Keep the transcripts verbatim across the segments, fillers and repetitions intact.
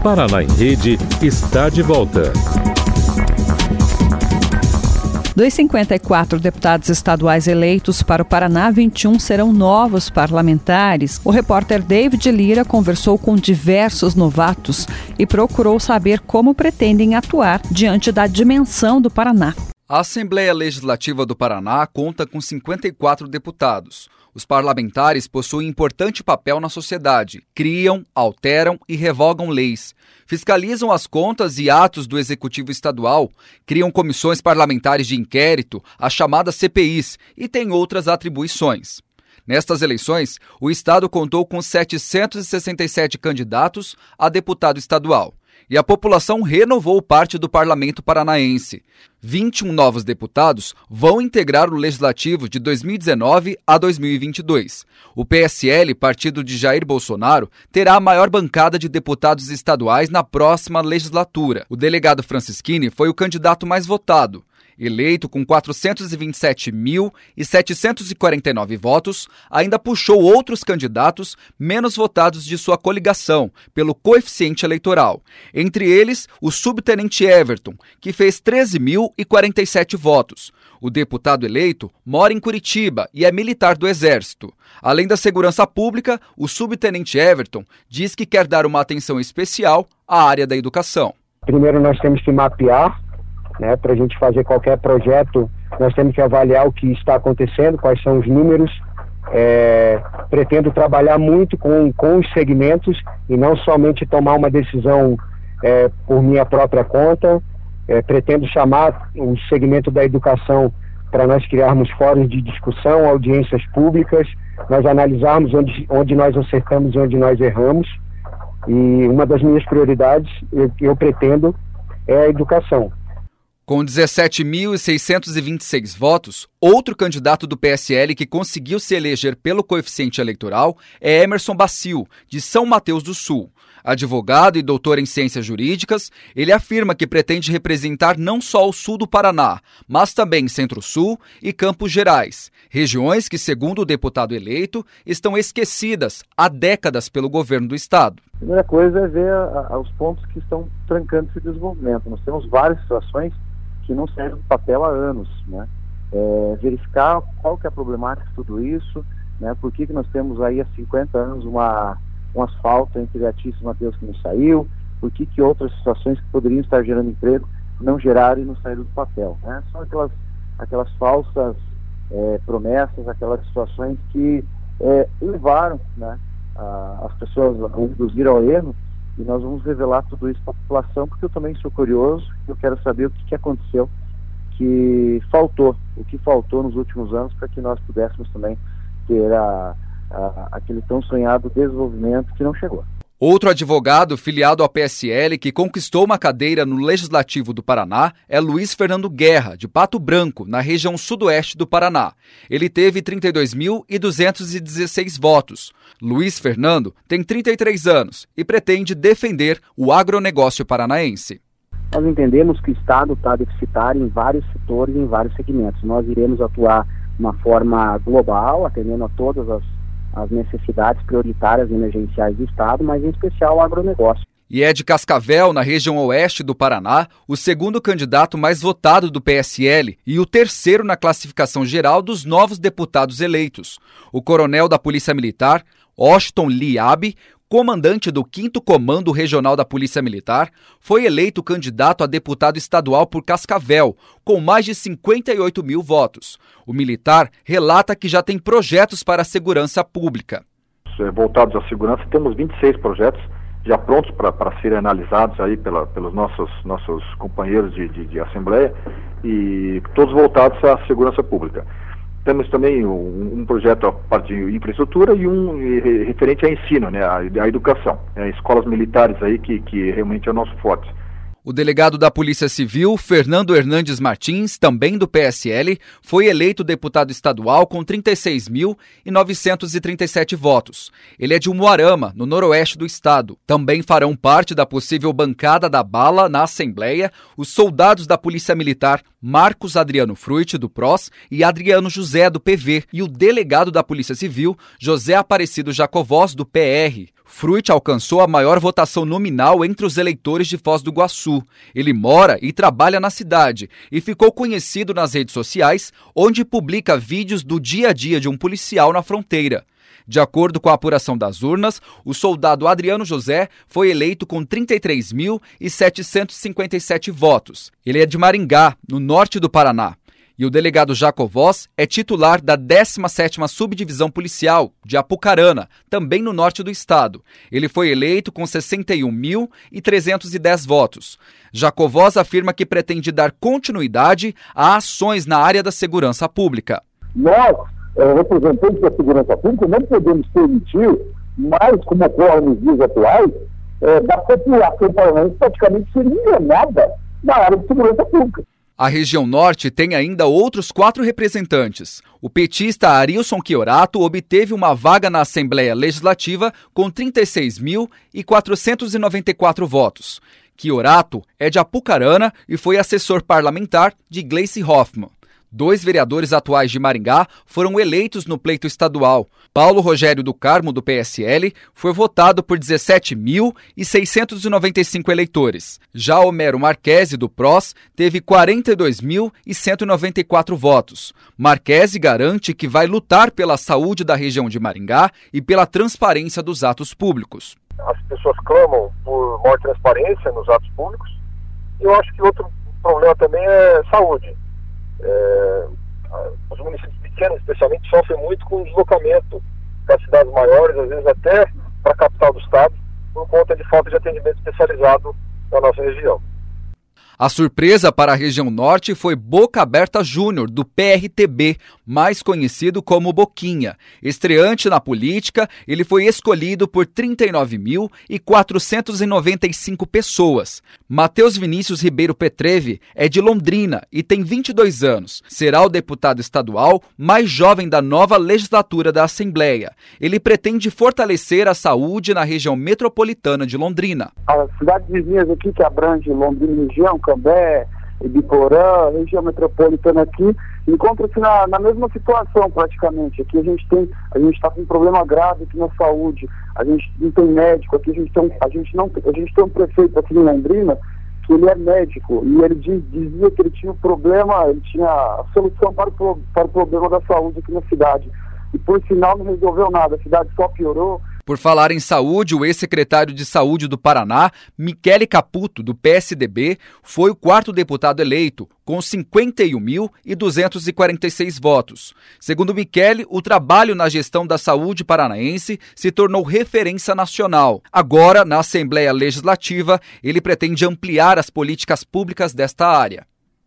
Paraná em Rede está de volta. Dos cinquenta e quatro deputados estaduais eleitos para o Paraná, vinte e um serão novos parlamentares. O repórter David Lira conversou com diversos novatos e procurou saber como pretendem atuar diante da dimensão do Paraná. A Assembleia Legislativa do Paraná conta com cinquenta e quatro deputados. Os parlamentares possuem importante papel na sociedade, criam, alteram e revogam leis, fiscalizam as contas e atos do Executivo Estadual, criam comissões parlamentares de inquérito, as chamadas C P Is, e têm outras atribuições. Nestas eleições, o Estado contou com setecentos e sessenta e sete candidatos a deputado estadual. E a população renovou parte do parlamento paranaense. vinte e um novos deputados vão integrar o Legislativo de dois mil e dezenove a dois mil e vinte e dois. O P S L, partido de Jair Bolsonaro, terá a maior bancada de deputados estaduais na próxima legislatura. O delegado Francisquini foi o candidato mais votado. Eleito com quatrocentos e vinte e sete mil setecentos e quarenta e nove votos, ainda puxou outros candidatos menos votados de sua coligação, pelo coeficiente eleitoral. Entre eles, o subtenente Everton, que fez treze mil e quarenta e sete votos. O deputado eleito mora em Curitiba e é militar do Exército. Além da segurança pública, o subtenente Everton diz que quer dar uma atenção especial à área da educação. Primeiro nós temos que mapear, né, para a gente fazer qualquer projeto, nós temos que avaliar o que está acontecendo, quais são os números. É, pretendo trabalhar muito com, com os segmentos e não somente tomar uma decisão é, por minha própria conta. É, pretendo chamar o segmento da educação para nós criarmos fóruns de discussão, audiências públicas, nós analisarmos onde, onde nós acertamos e onde nós erramos. E uma das minhas prioridades, eu, eu pretendo, é a educação. Com dezessete mil seiscentos e vinte e seis votos, outro candidato do P S L que conseguiu se eleger pelo coeficiente eleitoral é Emerson Bacil, de São Mateus do Sul. Advogado e doutor em ciências jurídicas, ele afirma que pretende representar não só o sul do Paraná, mas também Centro-Sul e Campos Gerais, regiões que, segundo o deputado eleito, estão esquecidas há décadas pelo governo do estado. A primeira coisa é ver a, a, os pontos que estão trancando esse desenvolvimento. Nós temos várias situações que não saíram do papel há anos, né? É, verificar qual que é a problemática de tudo isso, né? Por que que nós temos aí há cinquenta anos uma, um asfalto entre Atiço e Mateus que não saiu, por que que outras situações que poderiam estar gerando emprego não geraram e não saíram do papel, né? São aquelas, aquelas falsas é, promessas, aquelas situações que é, levaram, né, a, as pessoas a induzir ao erro. E nós vamos revelar tudo isso para a população, porque eu também sou curioso, eu quero saber o que, que aconteceu, que faltou, o que faltou nos últimos anos para que nós pudéssemos também ter a, a, aquele tão sonhado desenvolvimento que não chegou. Outro advogado filiado ao P S L que conquistou uma cadeira no Legislativo do Paraná é Luiz Fernando Guerra, de Pato Branco, na região sudoeste do Paraná. Ele teve trinta e dois mil duzentos e dezesseis votos. Luiz Fernando tem trinta e três anos e pretende defender o agronegócio paranaense. Nós entendemos que o Estado está deficitário em vários setores e em vários segmentos. Nós iremos atuar de uma forma global, atendendo a todas as as necessidades prioritárias e emergenciais do Estado, mas em especial o agronegócio. E é de Cascavel, na região oeste do Paraná, o segundo candidato mais votado do P S L e o terceiro na classificação geral dos novos deputados eleitos. O coronel da Polícia Militar, Washington Liabe, comandante do quinto Comando Regional da Polícia Militar, foi eleito candidato a deputado estadual por Cascavel, com mais de cinquenta e oito mil votos. O militar relata que já tem projetos para a segurança pública. Voltados à segurança, temos vinte e seis projetos já prontos para serem analisados aí pela, pelos nossos, nossos companheiros de, de, de Assembleia, e todos voltados à segurança pública. Temos também um, um projeto a parte de infraestrutura e um referente a ensino, né, a, a educação, né, escolas militares aí que, que realmente é o nosso forte. O delegado da Polícia Civil, Fernando Hernandes Martins, também do P S L, foi eleito deputado estadual com trinta e seis mil novecentos e trinta e sete votos. Ele é de Umuarama, no noroeste do estado. Também farão parte da possível bancada da bala na Assembleia os soldados da Polícia Militar Marcos Adriano Fruit, do P R O S, e Adriano José, do P V, e o delegado da Polícia Civil, José Aparecido Jacovós, do P R. Fruit alcançou a maior votação nominal entre os eleitores de Foz do Iguaçu. Ele mora e trabalha na cidade e ficou conhecido nas redes sociais, onde publica vídeos do dia a dia de um policial na fronteira. De acordo com a apuração das urnas, o soldado Adriano José foi eleito com trinta e três mil setecentos e cinquenta e sete votos. Ele é de Maringá, no norte do Paraná. E o delegado Jacovós é titular da décima sétima Subdivisão Policial, de Apucarana, também no norte do estado. Ele foi eleito com sessenta e um mil trezentos e dez votos. Jacovós afirma que pretende dar continuidade a ações na área da segurança pública. Nós, é, representantes da segurança pública, não podemos permitir, mais como ocorre nos dias atuais, é, da população paranaense praticamente ser enganada na área de segurança pública. A região norte tem ainda outros quatro representantes. O petista Arilson Chiorato obteve uma vaga na Assembleia Legislativa com trinta e seis mil quatrocentos e noventa e quatro votos. Chiorato é de Apucarana e foi assessor parlamentar de Gleice Hoffmann. Dois vereadores atuais de Maringá foram eleitos no pleito estadual. Paulo Rogério do Carmo, do P S L, foi votado por dezessete mil seiscentos e noventa e cinco eleitores. Já Homero Marquesi, do P R O S, teve quarenta e dois mil cento e noventa e quatro votos. Marquesi garante que vai lutar pela saúde da região de Maringá e pela transparência dos atos públicos. As pessoas clamam por maior transparência nos atos públicos. E eu acho que outro problema também é saúde. É, os municípios pequenos, especialmente, sofrem muito com o deslocamento das cidades maiores, às vezes até para a capital do estado, por conta de falta de atendimento especializado na nossa região. A surpresa para a região norte foi Boca Aberta Júnior, do P R T B, mais conhecido como Boquinha. Estreante na política, ele foi escolhido por trinta e nove mil quatrocentos e noventa e cinco pessoas. Matheus Vinícius Ribeiro Petreve é de Londrina e tem vinte e dois anos. Será o deputado estadual mais jovem da nova legislatura da Assembleia. Ele pretende fortalecer a saúde na região metropolitana de Londrina. As cidades vizinhas aqui que abrange Londrina e região, Cambé, Ibiporã, região metropolitana aqui, encontra-se na, na mesma situação praticamente. Aqui a gente tem, a gente está com um problema grave aqui na saúde, a gente não tem médico, aqui a gente tem, a gente não, a gente tem um prefeito aqui em Londrina que ele é médico e ele diz, dizia que ele tinha um problema, ele tinha a solução para o, para o problema da saúde aqui na cidade. E por sinal não resolveu nada, a cidade só piorou. Por falar em saúde, o ex-secretário de Saúde do Paraná, Michele Caputo, do P S D B, foi o quarto deputado eleito, com cinquenta e um mil duzentos e quarenta e seis votos. Segundo Michele, o trabalho na gestão da saúde paranaense se tornou referência nacional. Agora, na Assembleia Legislativa, ele pretende ampliar as políticas públicas desta área.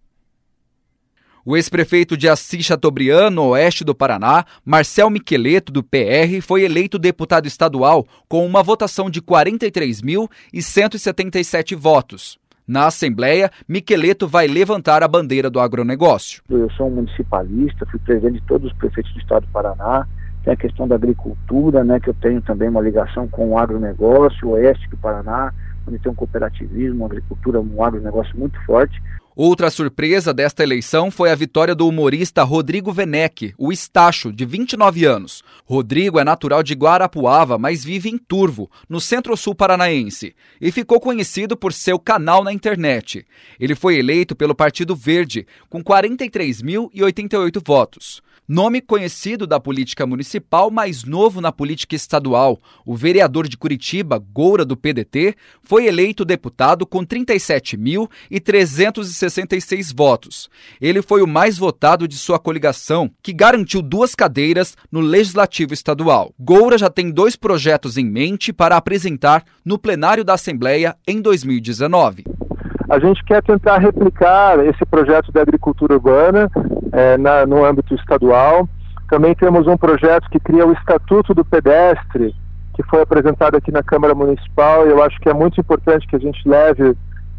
O ex-prefeito de Assis Chateaubriand, no oeste do Paraná, Marcel Micheleto, do P R, foi eleito deputado estadual com uma votação de quarenta e três mil cento e setenta e sete votos. Na Assembleia, Micheleto vai levantar a bandeira do agronegócio. Eu sou um municipalista, fui presidente de todos os prefeitos do estado do Paraná. Tem a questão da agricultura, né, que eu tenho também uma ligação com o agronegócio, o oeste do Paraná, onde tem um cooperativismo, uma agricultura, um agronegócio muito forte. Outra surpresa desta eleição foi a vitória do humorista Rodrigo Werneck, o Estacho, de vinte e nove anos. Rodrigo é natural de Guarapuava, mas vive em Turvo, no centro-sul paranaense, e ficou conhecido por seu canal na internet. Ele foi eleito pelo Partido Verde, com quarenta e três mil e oitenta e oito votos. Nome conhecido da política municipal, mais novo na política estadual, o vereador de Curitiba, Goura, do P D T, foi eleito deputado com trinta e sete mil trezentos e sessenta e seis votos. Ele foi o mais votado de sua coligação, que garantiu duas cadeiras no Legislativo Estadual. Goura já tem dois projetos em mente para apresentar no plenário da Assembleia em dois mil e dezenove. A gente quer tentar replicar esse projeto da agricultura urbana é, na, no âmbito estadual. Também temos um projeto que cria o Estatuto do Pedestre, que foi apresentado aqui na Câmara Municipal, e eu acho que é muito importante que a gente leve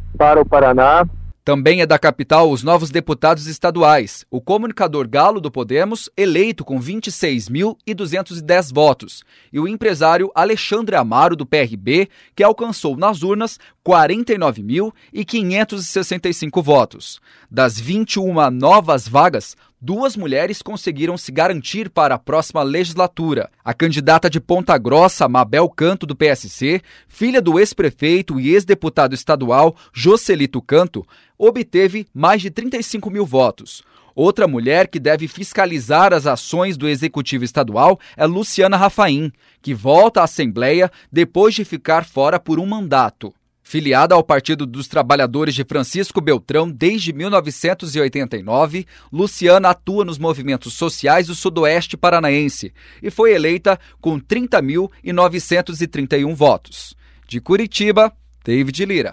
para o Paraná. Também é da capital os novos deputados estaduais. O comunicador Galo do Podemos, eleito com vinte e seis mil e duzentos e dez votos. E o empresário Alexandre Amaro, do P R B, que alcançou nas urnas quarenta e nove mil e quinhentos e sessenta e cinco votos. Das vinte e uma novas vagas, duas mulheres conseguiram se garantir para a próxima legislatura. A candidata de Ponta Grossa, Mabel Canto, do P S C, filha do ex-prefeito e ex-deputado estadual Joselito Canto, obteve mais de trinta e cinco mil votos. Outra mulher que deve fiscalizar as ações do Executivo Estadual é Luciana Rafaim, que volta à Assembleia depois de ficar fora por um mandato. Filiada ao Partido dos Trabalhadores de Francisco Beltrão desde mil novecentos e oitenta e nove, Luciana atua nos movimentos sociais do sudoeste paranaense e foi eleita com trinta mil novecentos e trinta e um votos. De Curitiba, David Lira.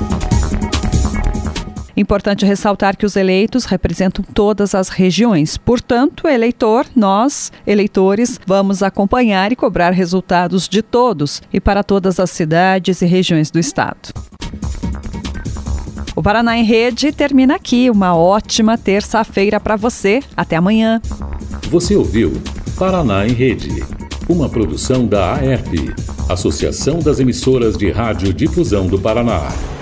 Importante ressaltar que os eleitos representam todas as regiões. Portanto, eleitor, nós, eleitores, vamos acompanhar e cobrar resultados de todos e para todas as cidades e regiões do estado. O Paraná em Rede termina aqui. Uma ótima terça-feira para você. Até amanhã. Você ouviu Paraná em Rede, uma produção da A E P, Associação das Emissoras de Rádio Difusão do Paraná.